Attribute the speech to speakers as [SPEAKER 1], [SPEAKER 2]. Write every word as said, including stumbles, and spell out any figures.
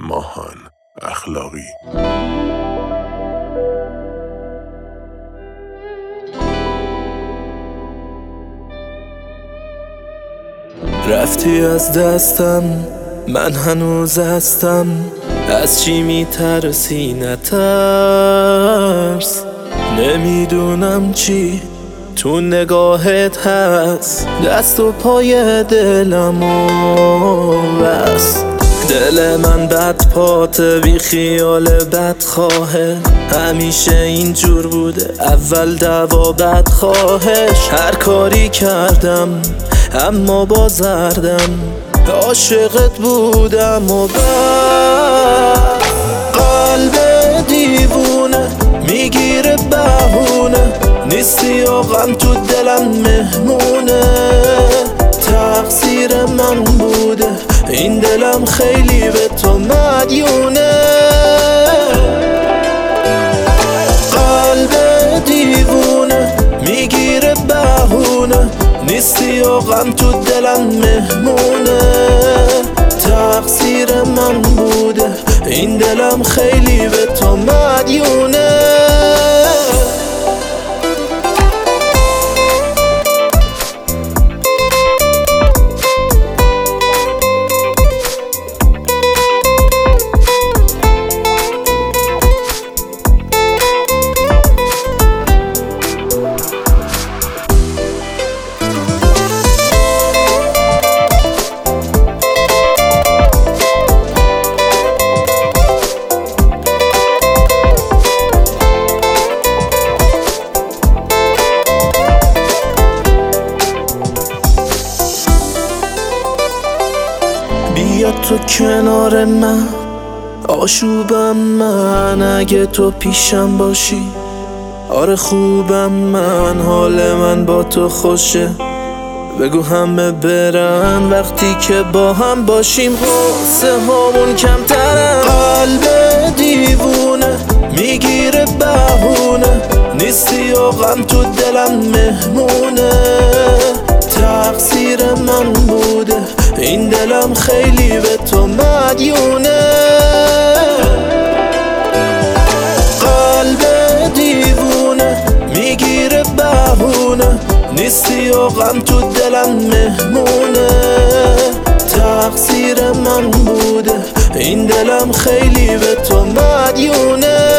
[SPEAKER 1] ماهان اخلاقی.
[SPEAKER 2] رفتی از دستم، من هنوز هستم. از چی میترسی؟ نترس. نمیدونم چی تو نگاهت هست، دست و پای دلمو بس. دل من بد پاته، بی خیال بد خواهه. همیشه اینجور بوده، اول دعوا بعد خواهش. هر کاری کردم اما بازردم، عاشقت بودم و بعد قلب دیوونه میگیره بهونه. نیستی و غم تو دلم مهمونه، تقصیر من بوده این دلم خیلی به تو مدیونه. قلب دیوونه میگیره بهونه، نیستی و غم تو دلم مهمونه. تقصیر من بوده این دلم خیلی به تو مدیونه. بیا تو کنار من، آشوبم من اگه تو پیشم باشی. آره خوبم من، حال من با تو خوشه. بگو همه برن وقتی که با هم باشیم، غصه هامون کمترن. قلب دیوونه میگیره بهونه، نیستی و غم تو دلم مهمونه. تقصیر من بوده این دلم خیلی به تو مدیونه. قلب دیوونه میگیره بهونه، نیستی و غم تو دلم مهمونه. تقصیر من بوده این دلم خیلی به تو مدیونه.